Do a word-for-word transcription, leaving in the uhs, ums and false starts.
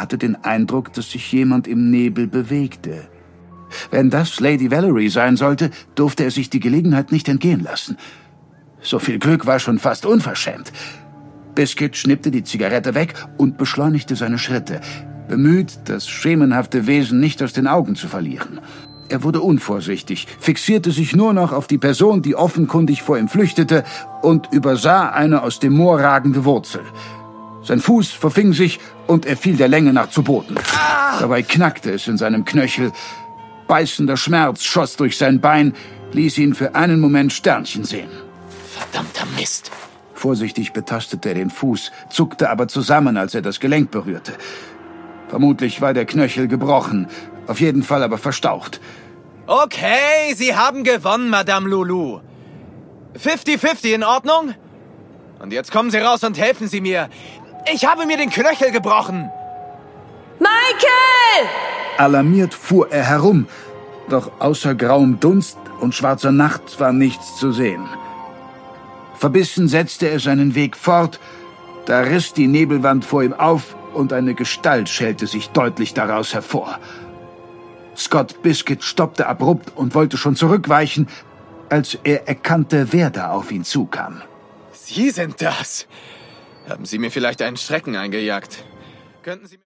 hatte den Eindruck, dass sich jemand im Nebel bewegte. Wenn das Lady Valerie sein sollte, durfte er sich die Gelegenheit nicht entgehen lassen. So viel Glück war schon fast unverschämt. Biscuit schnippte die Zigarette weg und beschleunigte seine Schritte, bemüht, das schemenhafte Wesen nicht aus den Augen zu verlieren. Er wurde unvorsichtig, fixierte sich nur noch auf die Person, die offenkundig vor ihm flüchtete, und übersah eine aus dem Moor ragende Wurzel. Sein Fuß verfing sich und er fiel der Länge nach zu Boden. Ah! Dabei knackte es in seinem Knöchel. Beißender Schmerz schoss durch sein Bein, ließ ihn für einen Moment Sternchen sehen. Verdammter Mist! Vorsichtig betastete er den Fuß, zuckte aber zusammen, als er das Gelenk berührte. Vermutlich war der Knöchel gebrochen, auf jeden Fall aber verstaucht. Okay, Sie haben gewonnen, Madame Lulu. fünfzig fünfzig in Ordnung? Und jetzt kommen Sie raus und helfen Sie mir. Ich habe mir den Knöchel gebrochen. Michael! Alarmiert fuhr er herum, doch außer grauem Dunst und schwarzer Nacht war nichts zu sehen. Verbissen setzte er seinen Weg fort, da riss die Nebelwand vor ihm auf und eine Gestalt schälte sich deutlich daraus hervor. Scott Biscuit stoppte abrupt und wollte schon zurückweichen, als er erkannte, wer da auf ihn zukam. Sie sind das. Haben Sie mir vielleicht einen Schrecken eingejagt? Könnten Sie